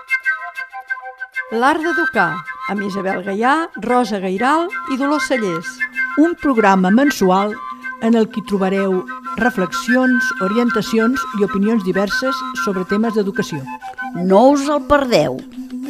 L'art d'educar, amb Isabel Gaià, Rosa Gairal i Dolors Cellers. Un programa mensual en el que trobareu reflexions, orientacions i opinions diverses sobre temes d'educació. No us el perdeu.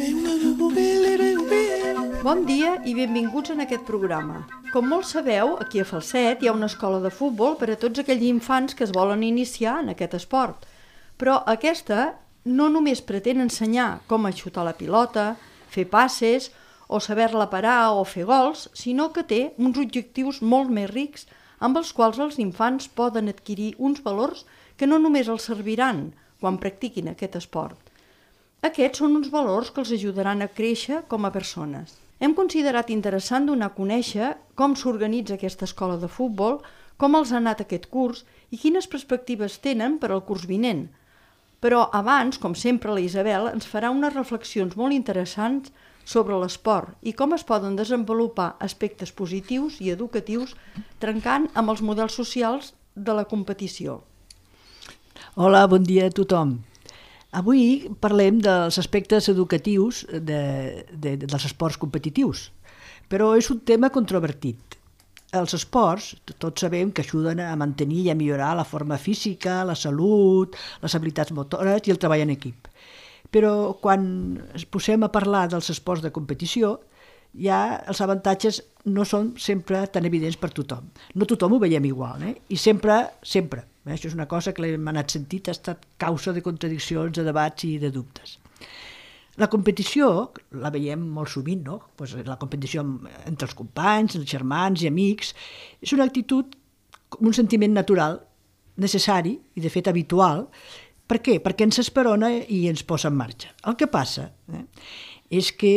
Bon dia i benvinguts en aquest programa. Com molts sabeu, aquí a Falset hi ha una escola de futbol per a tots aquells infants que es volen iniciar en aquest esport. Però aquesta no només pretén ensenyar com a xutar la pilota, fer passes o saber-la parar o fer gols, sinó que té uns objectius molt més rics amb els quals els infants poden adquirir uns valors que no només els serviran quan practiquin aquest esport. Aquests són uns valors que els ajudaran a créixer com a persones. Hem considerat interessant donar a conèixer com s'organitza aquesta escola de futbol, com els ha anat aquest curs i quines perspectives tenen per al curs vinent. Però abans, com sempre, la Isabel ens farà unes reflexions molt interessants sobre l'esport i com es poden desenvolupar aspectes positius i educatius trencant amb els models socials de la competició. Hola, bon dia a tothom. Avui parlem dels aspectes educatius dels esports competitius, però és un tema controvertit. Els esports, tots sabem que ajuden a mantenir i a millorar la forma física, la salut, les habilitats motores i el treball en equip. Però quan ens posem a parlar dels esports de competició, ja els avantatges no són sempre tan evidents per tothom. No tothom ho veiem igual, i sempre, això és una cosa que l'hem anat sentit, ha estat causa de contradiccions, de debats i de dubtes. La competició, la veiem molt sovint, no? La competició entre els companys, els germans i amics, és una actitud, un sentiment natural, necessari i de fet habitual. Per què? Perquè ens esperona i ens posa en marxa. El que passa és que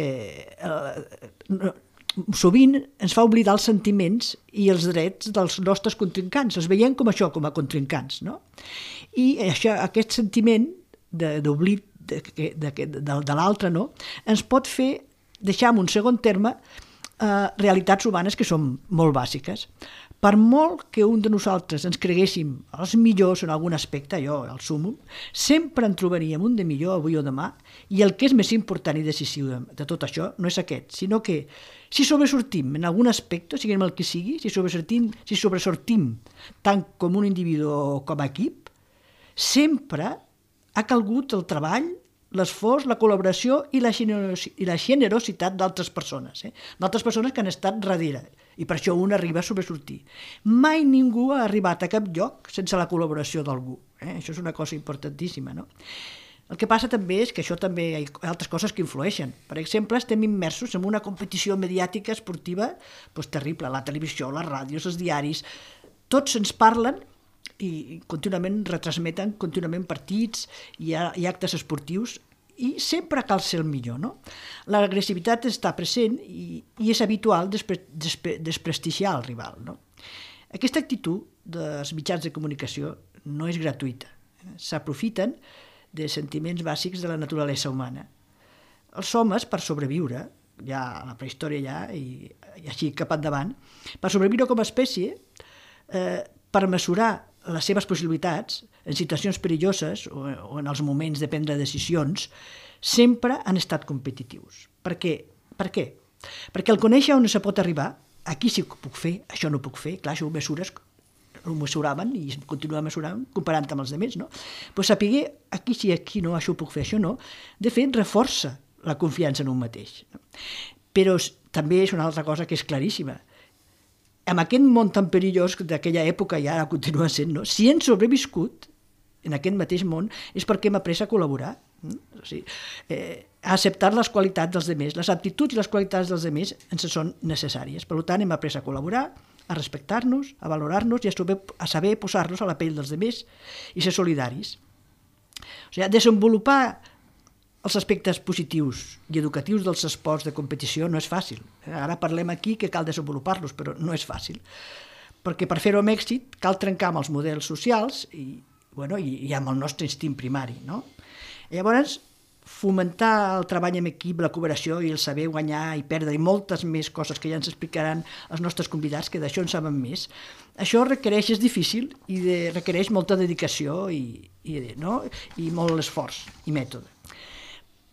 sovint ens fa oblidar els sentiments i els drets dels nostres contrincants. Els veiem com això, com a contrincants, no? I aquest sentiment d'oblit de l'altre, no? Ens pot fer deixar en un segon terme realitats humanes que són molt bàsiques. Per molt que un de nosaltres ens creguéssim els millors en algun aspecte, allò, el súmum, sempre en trobaríem un de millor avui o demà, i el que és més important i decisiu de tot això no és aquest, sinó que si sobresortim en algun aspecte, siguem el que sigui, si sobresortim tant com un individu o com a equip, sempre ha calgut el treball, l'esforç, la col·laboració i la generositat d'altres persones, d'altres persones que han estat darrere, i per això un arriba a sobresortir. Mai ningú ha arribat a cap lloc sense la col·laboració d'algú. Això és una cosa importantíssima, no? El que passa també és que això també hi ha altres coses que influeixen. Per exemple, estem immersos en una competició mediàtica esportiva terrible, la televisió, les ràdios, els diaris, tots ens parlen i contínuament retransmeten partits i actes esportius i sempre cal ser el millor, no? L'agressivitat està present i és habitual desprestigiar el rival, no? Aquesta actitud dels mitjans de comunicació no és gratuïta. S'aprofiten de sentiments bàsics de la naturalesa humana. Els homes, per sobreviure, ja a la prehistòria i així cap endavant, per sobreviure com a espècie, per mesurar les seves possibilitats en situacions perilloses o en els moments de prendre decisions, sempre han estat competitius. Per què? Perquè al conèixer on se pot arribar, aquí sí que ho puc fer, això no ho puc fer, clar, això ho mesuraven i continuen mesurant comparant amb els altres, no? Però saber aquí sí, aquí no, això ho puc fer, això no, de fet reforça la confiança en un mateix. Però també és una altra cosa que és claríssima. En aquest món tan perillós d'aquella època i ara continua sent, no? Si hem sobreviscut en aquest mateix món és perquè hem après a col·laborar, a acceptar les qualitats dels altres. Les aptituds i les qualitats dels altres ens són necessàries. Per tant, hem après a col·laborar, a respectar-nos, a valorar-nos i a saber posar-nos a la pell dels altres i ser solidaris. Desenvolupar els aspectes positius i educatius dels esports de competició no és fàcil. Ara parlem aquí que cal desenvolupar-los, però no és fàcil. Perquè per fer-ho amb èxit cal trencar amb els models socials i amb el nostre instint primari, no? Llavors, fomentar el treball en equip, la cooperació i el saber guanyar i perdre i moltes més coses que ja ens explicaran els nostres convidats, que d'això en saben més. Això és difícil i requereix molta dedicació i molt esforç i mètode.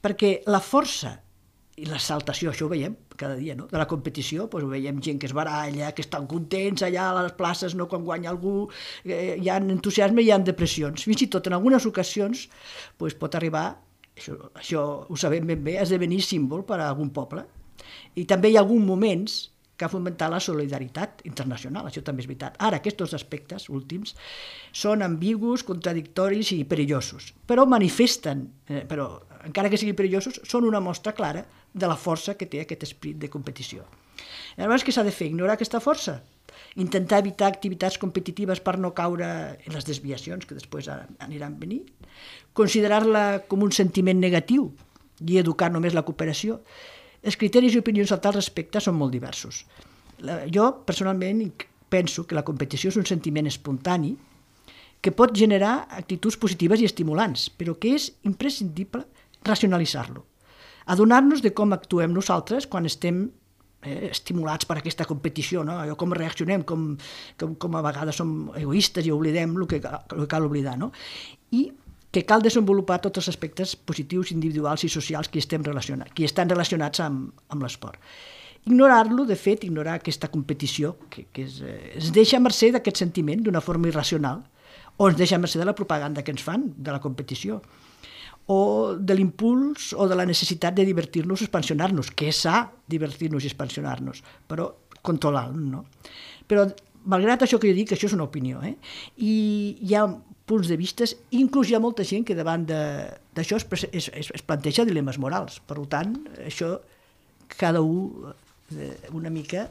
perquè la força i l'exaltació, això ho veiem cada dia, no? De la competició, doncs ho veiem gent que es baralla, que estan contents allà a les places, no? Quan guanya algú, hi ha entusiasme i hi ha depressions. Fins i tot en algunes ocasions doncs pot arribar, això ho sabem ben bé, a esdevenir símbol per a algun poble. I també hi ha alguns moments que ha fomentat la solidaritat internacional, això també és veritat. Ara, aquests dos aspectes últims són ambigus, contradictoris i perillosos, però manifesten, però encara que siguin perillosos, són una mostra clara de la força que té aquest esperit de competició. Llavors, què s'ha de fer? Ignorar aquesta força? Intentar evitar activitats competitives per no caure en les desviacions que després aniran venint? Considerar-la com un sentiment negatiu i educar només la cooperació? Els criteris i opinions a tal respecte són molt diversos. Jo, personalment, penso que la competició és un sentiment espontani que pot generar actituds positives i estimulants, però que és imprescindible racionalitzar-lo. Adonar-nos de com actuem nosaltres quan estem estimulats per aquesta competició, no? Com reaccionem, com a vegades som egoistes i oblidem el que cal oblidar, no? I que cal desenvolupar tots els aspectes positius, individuals i socials que estan relacionats amb l'esport. Ignorar-lo, de fet, ignorar aquesta competició, que es deixa a mercè d'aquest sentiment d'una forma irracional, o ens deixa a mercè de la propaganda que ens fan de la competició, o de l'impuls o de la necessitat de divertir-nos o expansionar-nos, que és sa divertir-nos i expansionar-nos, però controlant, no? Però, malgrat això que jo dic, això és una opinió, i hi ha punts de vista, inclús hi ha molta gent que davant d'això es planteja dilemes morals. Per tant, això cada un una mica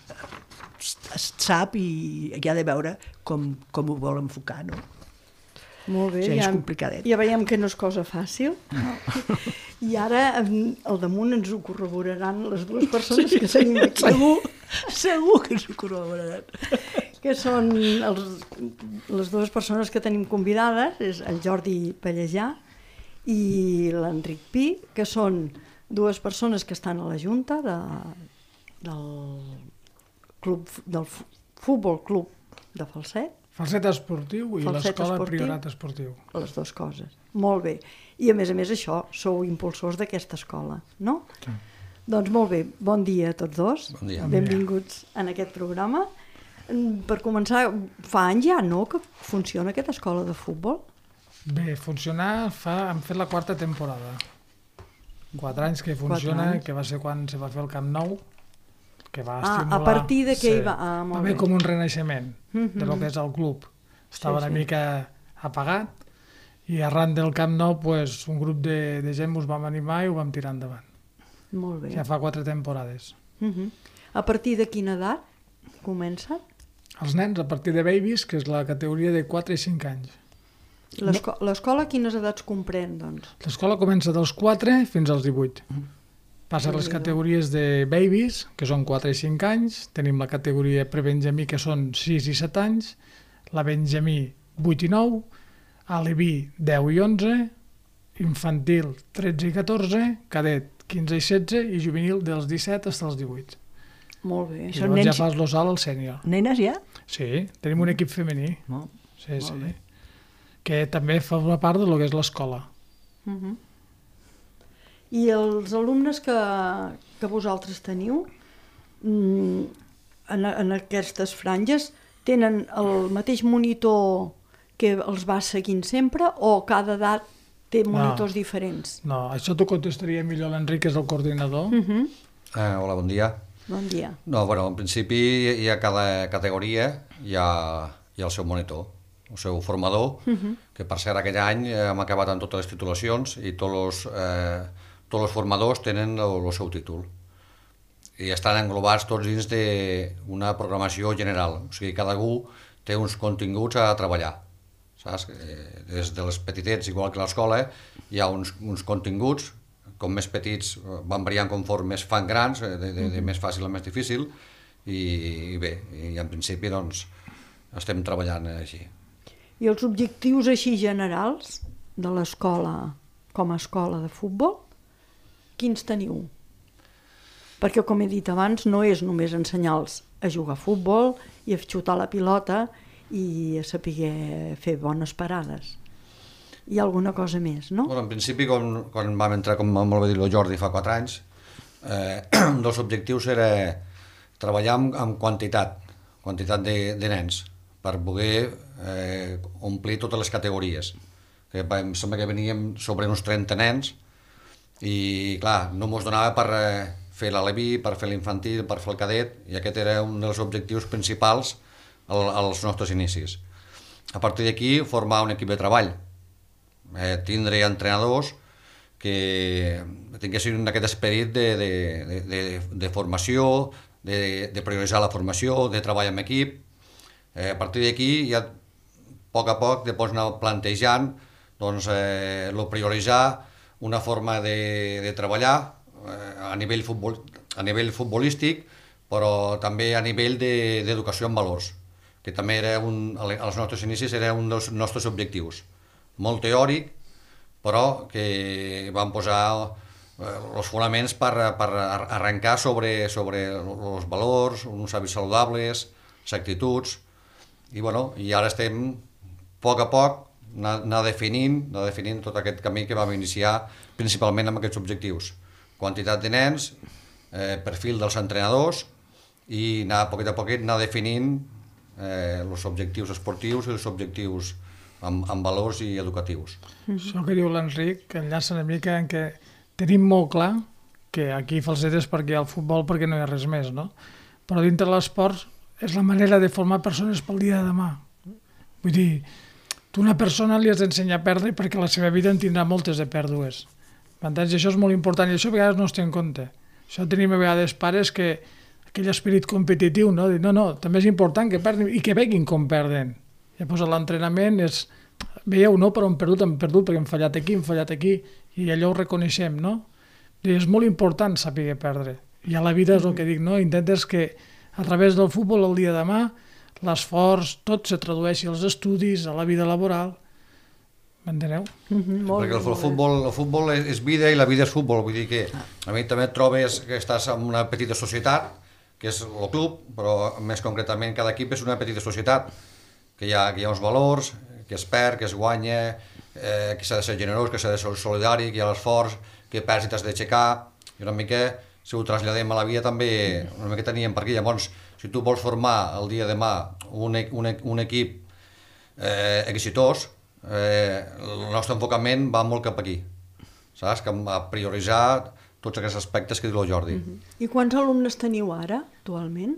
sap i ha de veure com ho vol enfocar, no? Molt bé, o sigui, és complicadet. Ja veiem que no és cosa fàcil. I ara al damunt ens ho corroboraran les dues persones que tenim aquí. Segur que ens ho corroboraran. Que són les dues persones que tenim convidades, és el Jordi Pallejà i l'Enric Pi, que són dues persones que estan a la Junta del Futbol Club de Falset. Falset Esportiu i l'Escola Priorat Esportiu. Les dues coses. Molt bé. I a més això, sou impulsors d'aquesta escola, no? Sí. Doncs molt bé, bon dia a tots dos. Bon dia. Benvinguts en aquest programa. Per començar, fa anys ja, no?, que funciona aquesta escola de futbol? Bé, funcionar hem fet la 4a temporada. 4 anys que funciona, que va ser quan se va fer el Camp Nou, que va estimular... A partir de què hi va... Va haver com un renaixement de lo que és el club. Estava una mica apagat i arran del Camp Nou un grup de gent us vam animar i ho vam tirar endavant. Molt bé. Ja fa 4 temporades. A partir de quina edat comença? Els nens, a partir de babies, que és la categoria de 4 i 5 anys. L'escola quines edats comprèn, doncs? L'escola comença dels 4 fins als 18. Passa les categories de babies, que són 4 i 5 anys, tenim la categoria prebenjamí, que són 6 i 7 anys, la benjamí 8 i 9, aleví 10 i 11, infantil 13 i 14, cadet 15 i 16 i juvenil dels 17 fins als 18. Molt bé. I llavors ja fas l'osal al sènior. Nenes ja? Sí, tenim un equip femení. Sí. Que també forma part del que és l'escola. I els alumnes que vosaltres teniu en aquestes franges tenen el mateix monitor que els va seguint sempre o cada edat té monitors diferents? No, això t'ho contestaria millor l'Enric, que és el coordinador. Hola, bon dia. Bon dia. No, bueno, en principi hi ha cada categoria, hi ha el seu monitor, el seu formador, que per cert aquell any hem acabat amb totes les titulacions i tots els formadors tenen el seu títol i estan englobats tots dins d'una programació general, o sigui, cadascú té uns continguts a treballar, saps? Des dels petitets, igual que l'escola, hi ha uns continguts, com més petits van variant conforme es fan grans, de més fàcil a més difícil, i bé, i en principi doncs estem treballant així. I els objectius així generals de l'escola com a escola de futbol, quins teniu? Perquè, com he dit abans, no és només ensenyar-los a jugar a futbol i a xutar la pilota i a saber fer bones parades. hi ha alguna cosa més, no? Bueno, en principi, quan vam entrar, com molt bé dit el Jordi, fa 4 anys, un dels objectius era treballar amb quantitat de nens, per poder omplir totes les categories. Que em sembla que veníem sobre uns 30 nens i, clar, no mos donava per fer l'aleví, per fer l'infantil, per fer el cadet, i aquest era un dels objectius principals als nostres inicis. A partir d'aquí, formar un equip de treball, tindre entrenadors que tinguessin aquest esperit de formació, de prioritzar la formació, de treball en equip. A partir d'aquí, ja a poc te pots anar plantejant prioritzar una forma de treballar a nivell futbolístic, però també a nivell d'educació en valors, que també era als nostres inicis era un dels nostres objectius. Molt teòric, però que vam posar els fonaments per arrencar sobre els valors, uns hàbits saludables, les actituds, i ara estem a poc anar definint tot aquest camí que vam iniciar principalment amb aquests objectius. Quantitat de nens, perfil dels entrenadors i a poquet a poquet anar definint els objectius esportius i els objectius amb valors i educatius. Això que diu l'Enric, que enllaça una mica en què tenim molt clar que aquí Falset és perquè hi ha el futbol, perquè no hi ha res més, no? Però dintre l'esport és la manera de formar persones pel dia de demà. Vull dir, tu una persona li has d'ensenyar a perdre perquè la seva vida en tindrà moltes de pèrdues. M'entens? I això és molt important i això a vegades no es té en compte. Això tenim a vegades pares que aquell esperit competitiu, no? Dir, no, també és important que perdin i que veguin com perden. Llavors l'entrenament és, veieu, no? Però hem perdut perquè hem fallat aquí, i allò ho reconeixem, no? I és molt important saber perdre. I a la vida és el que dic, no? Intentes que a través del futbol el dia de demà l'esforç, tot se tradueixi als estudis, a la vida laboral. M'enteneu? Perquè el futbol és vida i la vida és futbol. Vull dir que a mi també et trobes que estàs en una petita societat, que és el club, però més concretament cada equip és una petita societat, que hi ha uns valors, que es perd, que es guanya, que s'ha de ser generós, que s'ha de ser solidari, que hi ha l'esforç, que perds i t'has d'aixecar, i una mica, si ho traslladem a la vida també, una mica teníem per aquí. Llavors, si tu vols formar el dia de demà un equip exitós, el nostre enfocament va molt cap aquí, saps? A prioritzar tots aquests aspectes que diu el Jordi. I quants alumnes teniu ara, actualment?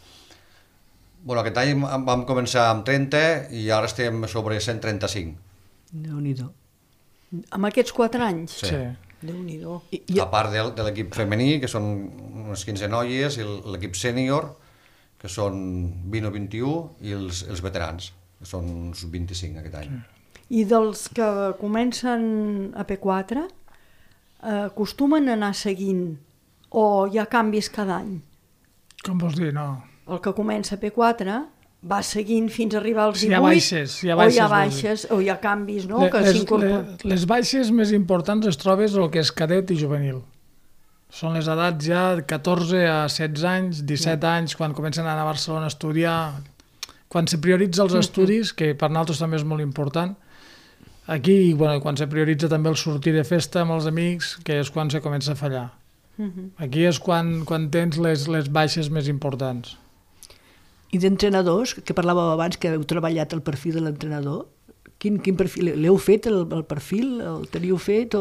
Aquest any vam començar amb 30 i ara estem sobre 135. Déu-n'hi-do. Amb aquests 4 anys? Sí. Déu-n'hi-do. A part de l'equip femení, que són unes 15 noies, i l'equip sènior, que són 20 o 21, i els veterans, que són uns 25 aquest any. I dels que comencen a P4, acostumen a anar seguint o hi ha canvis cada any? Com vols dir, no? El que comença a P4 va seguint fins a arribar als 18, hi ha baixes, o hi ha baixes, o hi ha canvis, no? Les baixes més importants es trobes el que és cadet i juvenil. Són les edats ja de 14 a 16 anys, 17 anys, quan comencen a anar a Barcelona a estudiar, quan se prioritza els estudis, que per nosaltres també és molt important. Aquí, quan se prioritza també el sortir de festa amb els amics, que és quan se comença a fallar. Aquí és quan tens les baixes més importants. I d'entrenadors, que parlàveu abans, que heu treballat el perfil de l'entrenador, quin perfil? L'heu fet, el perfil? El teniu fet?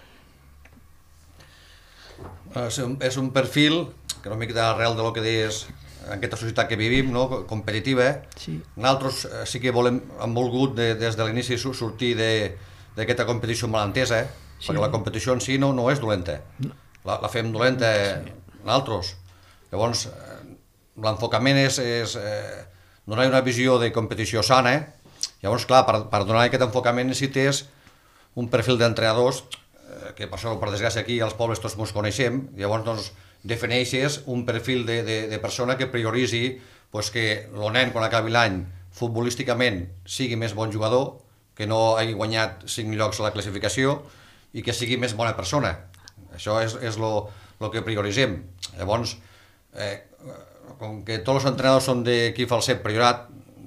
És un perfil que una mica d'arrel del que deies, en aquesta societat que vivim, no? Competitiva. Sí. Nosaltres sí que hem volgut des de l'inici sortir d'aquesta competició malentesa, perquè la competició en si no és dolenta. La fem dolenta nosaltres. Llavors, l'enfocament és donar una visió de competició sana. Llavors, clar, per donar aquest enfocament necessites un perfil d'entrenadors, que per això, per desgràcia, aquí als pobles tots ens coneixem. Llavors, doncs, defineixes un perfil de persona que prioritzi que el nen, quan acabi l'any, futbolísticament sigui més bon jugador, que no hagi guanyat 5 llocs a la classificació i que sigui més bona persona. Això és el que prioritzem. Llavors, com que tots els entrenadors són d'equip Falset Priorat,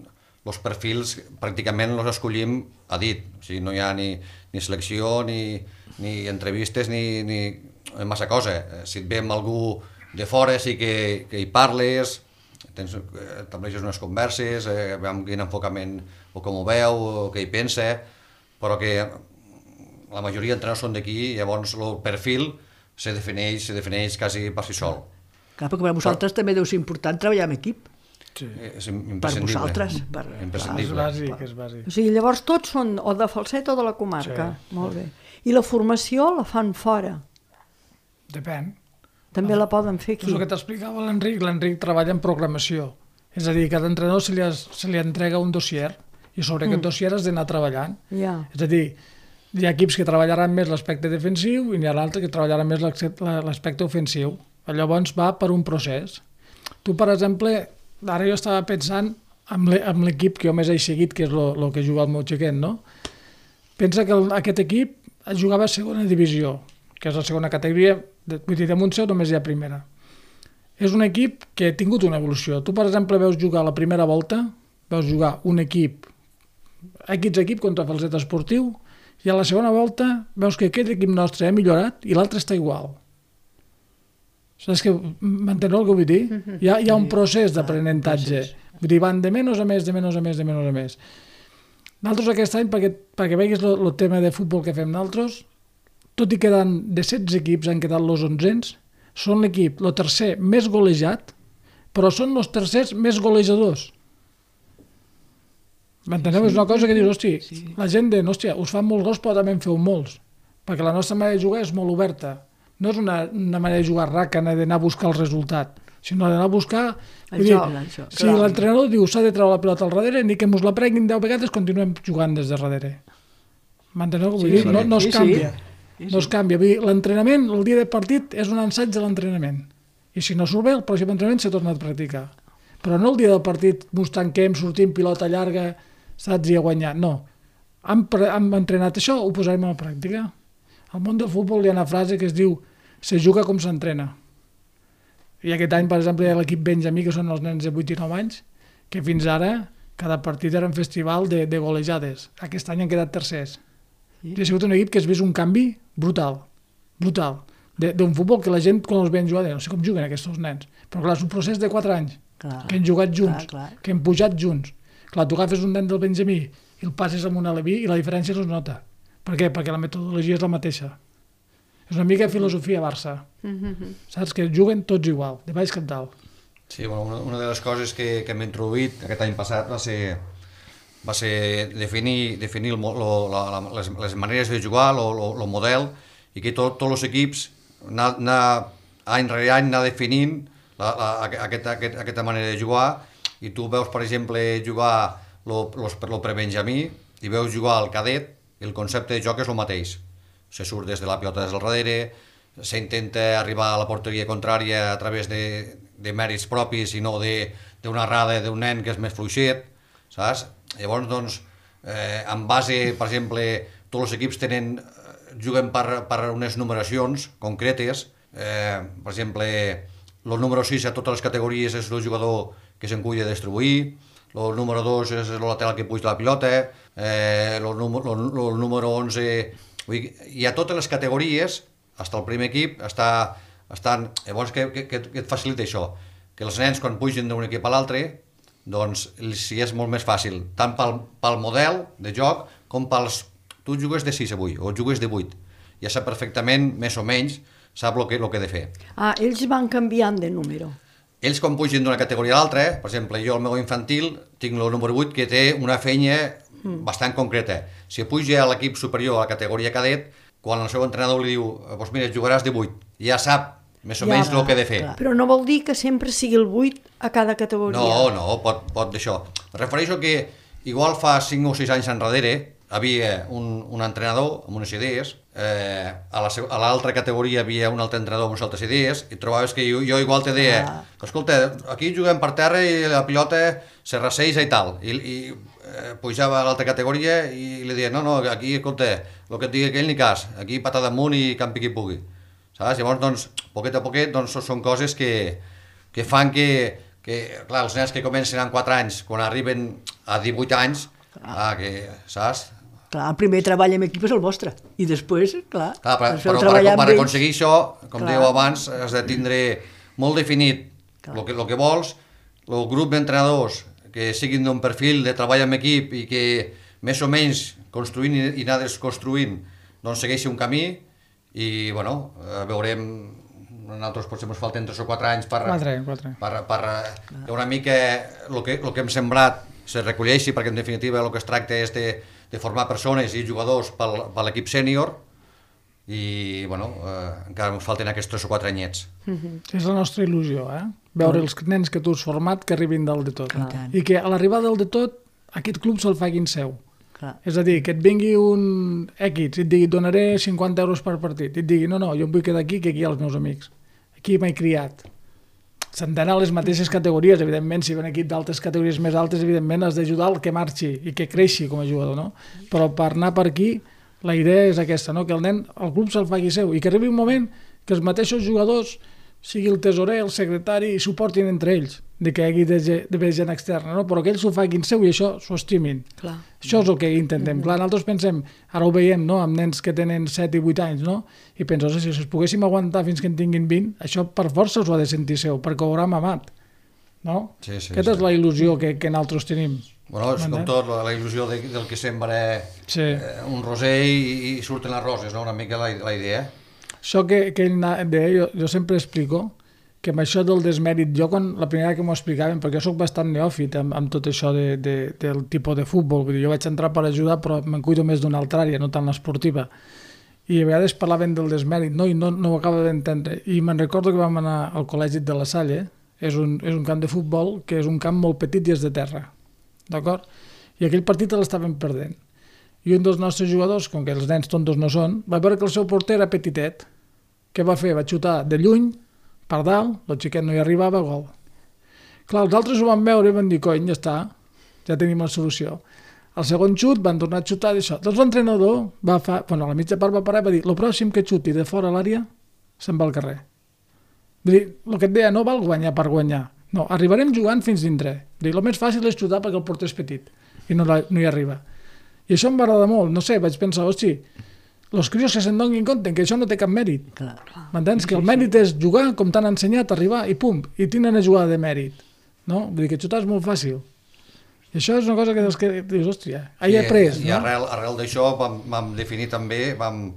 els perfils pràcticament els escollim a dit, o sigui, no hi ha ni selecció, ni entrevistes, ni massa cosa. Si et ve amb algú de fora sí que hi parles, estableixes unes converses, veiem quin enfocament o com ho veu, o què hi pensa, però que la majoria d'entrenadors són d'aquí, llavors el perfil se defineix quasi per si sol. Clar, perquè per vosaltres també deu ser important treballar en equip. Sí. És Per imprescindible. vosaltres. És Imprescindible. bàsic, és bàsic. O sigui, llavors tots són o de Falset o de la comarca. Sí. Molt bé. I la formació la fan fora. Depèn. També la poden fer És aquí. el que t'explicava l'Enric. L'Enric treballa en programació. És a dir, a cada entrenador se li entrega un dossier i sobre aquest dossier has d'anar treballant. Ja. És a dir, hi ha equips que treballaran més l'aspecte defensiu i n'hi ha l'altre que treballaran més l'aspecte ofensiu. Llavors va per un procés. Tu, per exemple, ara jo estava pensant amb l'equip que jo més he seguit, que és el que juga el meu xiquet, no? Pensa que aquest equip jugava a segona divisió, que és la segona categoria, vull dir, damunt seu només hi ha primera. És un equip que ha tingut una evolució. Tu, per exemple, veus jugar la primera volta, veus jugar un equip, equip contra Falset Esportiu, i a la segona volta veus que aquest equip nostre ha millorat i l'altre està igual. Saps que m'enteneu el que vull dir? Hi ha un procés d'aprenentatge. Vull dir, van de menys a més, de menys a més, de menys a més. Nosaltres aquest any, perquè veguis el tema de futbol que fem nosaltres, tot i que de 16 equips han quedat els 11ens, són l'equip, el tercer més golejat, però són els tercers més golejadors. M'enteneu? És una cosa que dius, hosti, la gent de, hòstia, us fan molts gols, però també en feu molts, perquè la nostra manera de jugar és molt oberta. No és una manera de jugar ràcana, d'anar a buscar el resultat, sinó d'anar a buscar... Si l'entrenador diu s'ha de treure la pilota al darrere, ni que mos la prenguin 10 vegades, continuem jugant des de darrere. M'enteneu què vull dir? No es canvia. No es canvia. L'entrenament, el dia de partit, és un ensaig de l'entrenament. I si no surt bé, el pròxim entrenament s'ha tornat a practicar. Però no el dia del partit mos tanquem, sortim, pilota llarga, saps, i a guanyar. No. Hem entrenat això, ho posarem a la pràctica. Al món del futbol hi ha una frase que es diu se juga com s'entrena. I aquest any, per exemple, hi ha l'equip Benjamí, que són els nens de 8 i 9 anys, que fins ara cada partit era un festival de golejades. Aquest any han quedat tercers. I ha sigut un equip que has vist un canvi brutal, brutal, d'un futbol que la gent, quan els veien jugar, no sé com juguen aquests nens. Però clar, és un procés de 4 anys, que han jugat junts, que han pujat junts. Clar, tu agafes un nen del Benjamí i el passes amb un aleví i la diferència no es nota. Per què? Perquè la metodologia és la mateixa. És una mica filosofia Barça. Saps? Que juguen tots igual, de baix cap dalt. Sí, bueno, una de les coses que hem introduït aquest any passat va ser definir les maneres de jugar, el model, i que tots els equips any rere any anar definint aquesta manera de jugar, i tu veus, per exemple, jugar el prebenjamí i veus jugar el cadet, i el concepte de joc és el mateix. Se surt des de la pilota des del darrere, s'intenta arribar a la porteria contrària a través de mèrits propis i no d'una errada d'un nen que és més fluixet, saps? Llavors, doncs, en base, per exemple, tots els equips juguen per unes numeracions concretes. Per exemple, el número 6 a totes les categories és el jugador que s'encull a distribuir, el número 2 és el lateral que puja la pilota, el número 11... I a totes les categories, fins al primer equip, estan... Llavors, què et facilita això? Que els nens, quan pugen d'un equip a l'altre, doncs sí és molt més fàcil, tant pel model de joc com pels... Tu jugues de 6 avui, o jugues de 8. Ja sap perfectament, més o menys, sap el que he de fer. Ah, ells van canviant de número. Ells, quan pugen d'una categoria a l'altra, per exemple, jo al meu infantil tinc el número 8 que té una feina bastant concreta. Si puja a l'equip superior a la categoria cadet, quan el seu entrenador li diu doncs mira, jugaràs de 8, ja sap més o menys el que he de fer. Però no vol dir que sempre sigui el 8 a cada categoria. No, pot d'això. Me refereixo que igual fa 5 o 6 anys enrere havia un entrenador amb unes idees, a l'altra categoria havia un altre entrenador amb unes altres idees, i trobaves que jo igual te deia, escolta, aquí juguem per terra i la pilota se rasseja i tal, i pujava a l'altra categoria i li deia, no, aquí, escolta, el que et digui aquell ni cas, aquí patada amunt i campi qui pugui. Saps? Llavors, doncs, poquet a poquet, doncs, són coses que fan que clar, els nens que comencen amb 4 anys, quan arriben a 18 anys, que, saps? Clar, el primer treball en equip és el vostre, i després, clar, Però per aconseguir això, com dèieu abans, has de tindre molt definit el que vols, el grup d'entrenadors que siguin d'un perfil de treball en equip i que més o menys construint i anar desconstruint doncs segueixi un camí i bueno, veurem, nosaltres potser ens falten 3 o 4 anys per una mica el que hem sembrat se recolleixi, perquè en definitiva el que es tracta és de formar persones i jugadors per l'equip sènior i bueno, encara ens falten aquests 3 o 4 anyets. És la nostra il·lusió, veure els nens que tu has format que arribin dalt de tot i que a l'arribar dalt de tot aquest club se'l facin seu. És a dir, que et vingui un X i et digui donaré 50 euros per partit i et digui no, jo em vull quedar aquí que aquí hi ha els meus amics, aquí m'he criat. S'han d'anar a les mateixes categories, evidentment, si ve un equip d'altres categories més altes, evidentment has d'ajudar el que marxi i que creixi com a jugador, no? Però per anar per aquí la idea és aquesta, no? Que el nen, el club se'l faci seu i que arribi un moment que els mateixos jugadors, sigui el tesorer, el secretari, i suportin entre ells, de que hi hagi d'haver gent externa, no? Però que ells s'ho facin seu i això s'ho estimin. Això és el que intentem. Clar, nosaltres pensem, ara ho veiem, no? Amb nens que tenen 7 i 8 anys, no? I penso, si els poguéssim aguantar fins que en tinguin 20, això per força us ho ha de sentir seu, perquè ho haurà mamat. No? Aquesta és la il·lusió que nosaltres tenim. Bueno, és com tot, la il·lusió del que sembra un roser i surten les roses, no? Una mica la idea. Això que ell deia, jo sempre explico que amb això del desmèrit, jo la primera que m'ho explicaven, perquè jo soc bastant neòfit amb tot això del tipus de futbol, vull dir, jo vaig entrar per ajudar però me'n cuido més d'una altra àrea, no tant l'esportiva, i a vegades parlaven del desmèrit, no? I no ho acaba d'entendre, i me'n recordo que vam anar al col·legi de la Salle, és un camp de futbol que és un camp molt petit i és de terra, d'acord? I aquell partit l'estaven perdent. I un dels nostres jugadors, com que els nens tontos no són, va veure que el seu porter era petitet. Què va fer? Va xutar de lluny, per dalt, el xiquet no hi arribava, gol. Clar, els altres ho van veure i van dir, cony, ja està, ja tenim la solució. Al segon xut van tornar a xutar d'això. Doncs l'entrenador, a la mitja part va parar i va dir, el pròxim que xuti de fora a l'àrea se'n va al carrer. Vull dir, el que et deia, no val guanyar per guanyar. No, arribarem jugant fins dintre. El més fàcil és xutar perquè el porter és petit i no hi arriba. I això em va agradar molt, no sé, vaig pensar, hosti, els crios que se'n donin compte que això no té cap mèrit. M'entens? Que el mèrit és jugar com t'han ensenyat, arribar i pum, i tenen una jugada de mèrit. No? Vull dir que xutar és molt fàcil. I això és una cosa que dius, hòstia, he après. I arrel d'això vam definir també,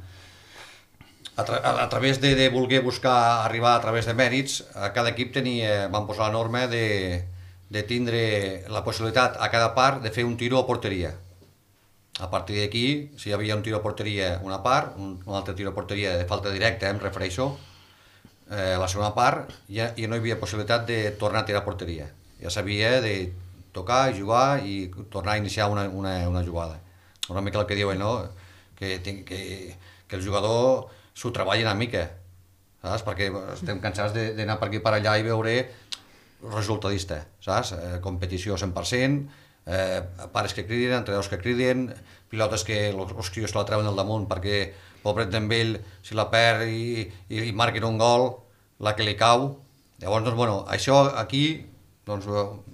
a través de voler buscar arribar a través de mèrits, a cada equip vam posar la norma de tindre la possibilitat a cada part de fer un tiro a porteria. A partir d'aquí, si hi havia un tiro a porteria una part, un altre tiro a porteria de falta directa, em refereixo, la segona part, ja no hi havia possibilitat de tornar a tirar a porteria. Ja s'havia de tocar, jugar i tornar a iniciar una jugada. Una mica el que diuen, no? Que el jugador s'ho treballi una mica, saps? Perquè estem cansats d'anar per aquí per allà i veure resultadista, saps? Competició 100%, pares que criden, entrenadors que criden, pilotes que els crios se la treuen del damunt perquè pobret d'en ell, si la perd i marquen un gol, la que li cau. Llavors, doncs, bueno, això aquí, doncs...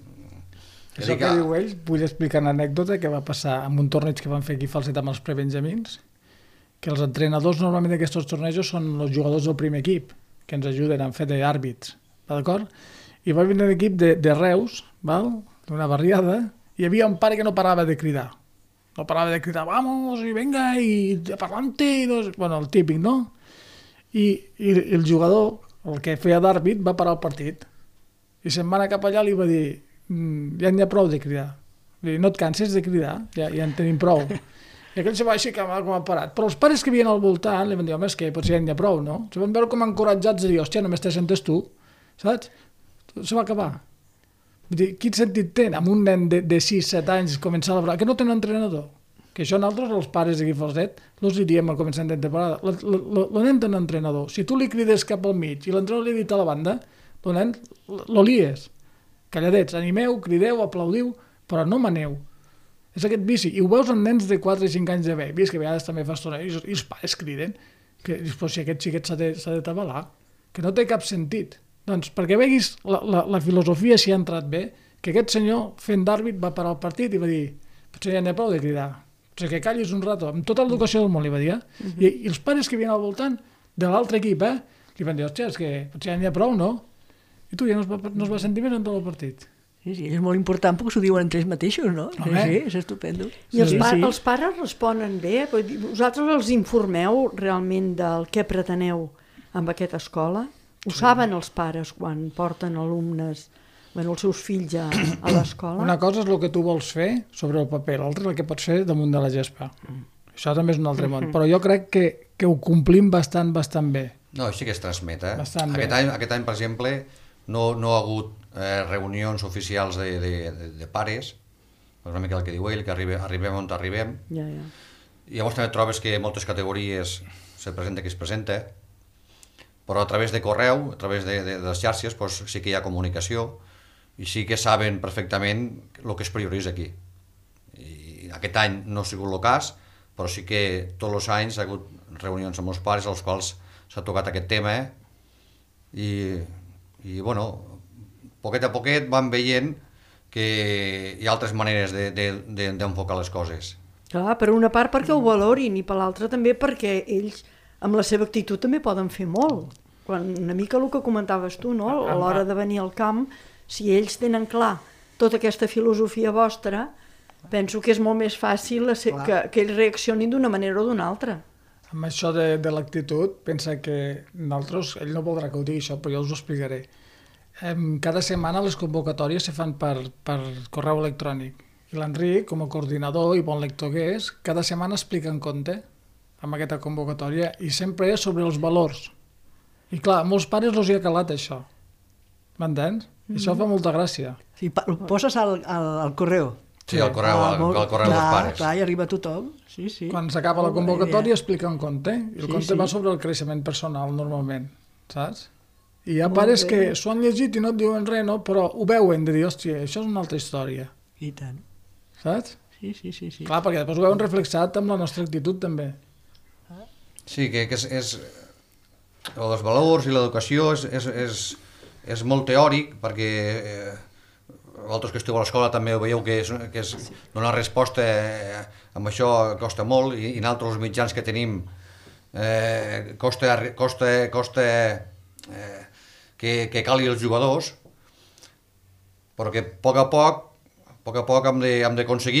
Això que diu ell, vull explicar una anècdota que va passar en un torneig que van fer aquí a Falset amb els prebenjamins, que els entrenadors normalment d'aquests tornejos són els jugadors del primer equip, que ens ajuden a fer d'àrbits, d'acord? I va venir un equip de Reus, d'una barriada, hi havia un pare que no parava de cridar. No parava de cridar, vamos, i venga, i parlante, bueno, el típic, no? I el jugador, el que feia d'àrbit, va parar el partit. I se'n va anar cap allà i li va dir, ja n'hi ha prou de cridar. No et canses de cridar, ja en tenim prou. I aquell se va aixecar com ha parat. Però els pares que havien al voltant li van dir, home, és que potser ja n'hi ha prou, no? Se van veure com encoratjats de dir, hòstia, només te sentes tu, saps? Se va acabar. Vull dir, quin sentit té amb un nen de 6-7 anys començar a labrar? Que no té un entrenador. Que això nosaltres, els pares d'aquí Falset, els diem al començament de temporada. El nen té un entrenador. Si tu li crides cap al mig i l'entrenador li ha dit a la banda, el nen l'olies. Calladets, animeu, crideu, aplaudiu, però no maneu. És aquest vici. I ho veus en nens de 4 i 5 anys de bebis, que a vegades també fa estona, i els pares criden, que si aquest xiquet s'ha de tabalar, que no té cap sentit. Doncs perquè veguis la filosofia si ha entrat bé, que aquest senyor fent d'àrbit va parar el partit i va dir potser ja n'hi ha prou de cridar, potser que callis un rato, amb tota l'educació del món li va dir, I els pares que havien al voltant de l'altre equip, li van dir, hòstia, és que potser ja n'hi ha prou, no? I tu ja no es va sentir més en tot el partit. Sí, és molt important perquè s'ho diuen entre ells mateixos, no? Sí, és estupendo. I els pares responen bé? Vosaltres els informeu realment del què preteneu amb aquesta escola? Ho saben els pares quan porten alumnes, els seus fills a l'escola? Una cosa és el que tu vols fer sobre el paper, l'altra és el que pots fer damunt de la gespa. Això també és un altre món, però jo crec que ho complim bastant bé. No, sí que es transmet, Bastant bé. Aquest any, per exemple, no ha hagut reunions oficials de pares, una mica el que diu ell, que arribem on arribem. Ja. Llavors també trobes que moltes categories se presenta qui es presenta, però a través de correu, a través de les xarxes, doncs, sí que hi ha comunicació i sí que saben perfectament el que es prioritza aquí. I aquest any no ha sigut el cas, però sí que tots els anys ha hagut reunions amb els pares als quals s'ha tocat aquest tema i bueno, poquet a poquet van veient que hi ha altres maneres d'enfocar les coses. Clar, per una part perquè ho valorin i per l'altra també perquè ells amb la seva actitud també poden fer molt. Una mica el que comentaves tu, no? A l'hora de venir al camp, si ells tenen clar tota aquesta filosofia vostra, penso que és molt més fàcil que ells reaccionin d'una manera o d'una altra. Amb això de l'actitud, pensa que nosaltres, ell no voldrà que ho digui això, però jo us ho explicaré. Cada setmana les convocatòries se fan per correu electrònic. I l'Enric, com a coordinador i bon lector que és, cada setmana explica en compte amb aquesta convocatòria i sempre és sobre els valors. I clar, a molts pares els hi ha calat això. M'entens? Això fa molta gràcia. Sí, ho poses al correu. Sí, al correu dels pares. Clar, i arriba a tothom. Sí. Quan s'acaba la convocatòria explica un conte, i el conte va sobre el creixement personal normalment, saps? I hi ha pares que s'ho han llegit i no et diuen res, no? Però ho veuen, de dir, hòstia, això és una altra història. I tant. Saps? Sí. Clar, perquè després ho veuen reflexat amb la nostra actitud també. Sí, que els valors i l'educació és molt teòric, perquè vosaltres que esteu a l'escola també ho veieu que és donar resposta amb això costa molt i nosaltres els mitjans que tenim costa que calgui els jugadors, però que a poc a poc hem d'aconseguir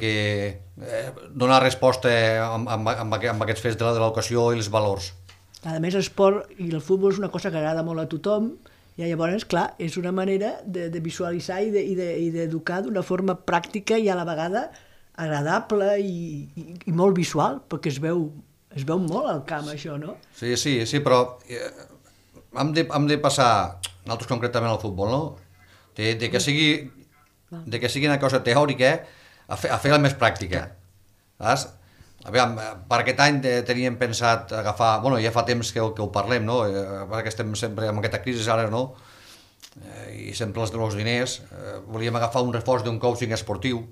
donar resposta amb aquests fets de l'educació i els valors. A més, l'esport i el futbol és una cosa que agrada molt a tothom, i llavors, clar, és una manera de visualitzar i d'educar d'una forma pràctica i a la vegada agradable i molt visual, perquè es veu molt al camp, això, no? Sí, però hem de passar, nosaltres concretament al futbol, no? De que sigui una cosa teòrica a fer-la més pràctica. Saps? Aviam, per aquest any teníem pensat agafar, bueno, ja fa temps que ho parlem, no? Perquè estem sempre amb aquesta crisi ara, no? I sempre els diners, volíem agafar un reforç d'un coaching esportiu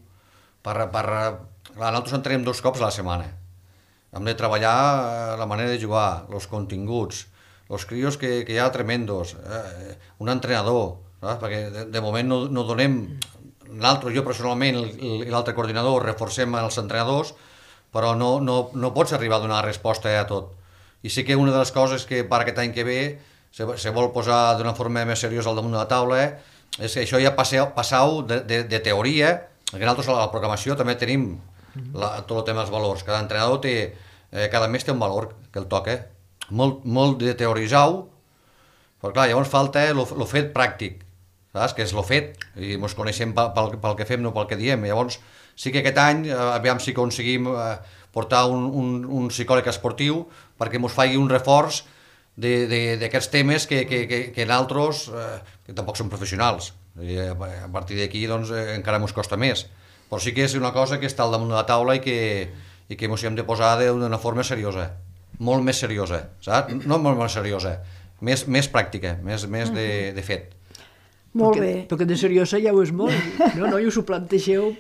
nosaltres entrenem 2 cops a la setmana. Hem de treballar la manera de jugar, els continguts, els crios que hi ha tremendos, un entrenador, saps? Perquè de moment no donem, nosaltres, jo personalment i l'altre coordinador reforcem els entrenadors, però no pots arribar a donar resposta a tot. I sí que una de les coses que per aquest any que ve se vol posar d'una forma més seriosa al damunt de la taula és que això ja passau de teoria, perquè nosaltres a la programació també tenim tot el tema dels valors. Cada entrenador cada mes té un valor que el toca, molt de teoritzar-ho, però clar, llavors falta el fet pràctic, saps? Que és el fet, i ens coneixem pel que fem, no pel que diem. Llavors, sí que aquest any, aviam si aconseguim portar un psicòleg esportiu perquè ens faci un reforç d'aquests temes que nosaltres, que tampoc som professionals, i a partir d'aquí doncs, encara ens costa més. Però sí que és una cosa que està al damunt de la taula i que ens hem de posar d'una forma seriosa, molt més seriosa, saps? No molt més seriosa, més pràctica, més de fet. Molt bé. Perquè de seriosa ja ho és molt, no? I us ho plantegeu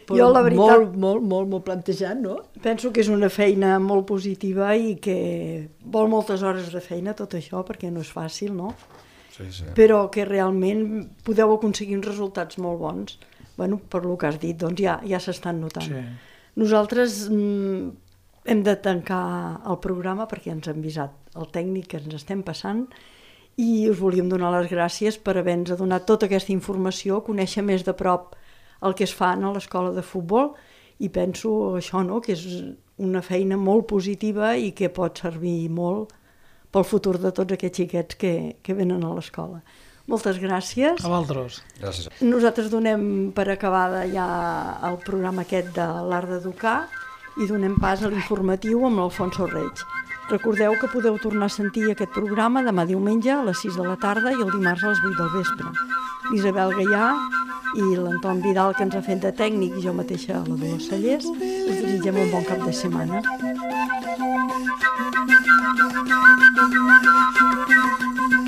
molt plantejat, no? Penso que és una feina molt positiva i que vol moltes hores de feina tot això, perquè no és fàcil, no? Sí. però que realment podeu aconseguir uns resultats molt bons. Bueno, per lo que has dit, doncs ja s'estan notant. Sí. Nosaltres hem de tancar el programa perquè ens ha avisat el tècnic que ens estem passant i us volíem donar les gràcies per haver-nos donat tota aquesta informació, conèixer més de prop el que es fa a l'escola de futbol i penso això, no?, que és una feina molt positiva i que pot servir molt pel futur de tots aquests xiquets que venen a l'escola. Moltes gràcies. A vosaltres. Gràcies. Nosaltres donem per acabada ja el programa aquest de l'Art d'Educar i donem pas a l'informatiu amb l'Alfonso Reig. Recordeu que podeu tornar a sentir aquest programa demà diumenge a les 6 de la tarda i el dimarts a les 8 del vespre. L'Isabel Gaià i l'Anton Vidal, que ens ha fet de tècnic, i jo mateixa, la Dolors Cellers, us desitgem un bon cap de setmana.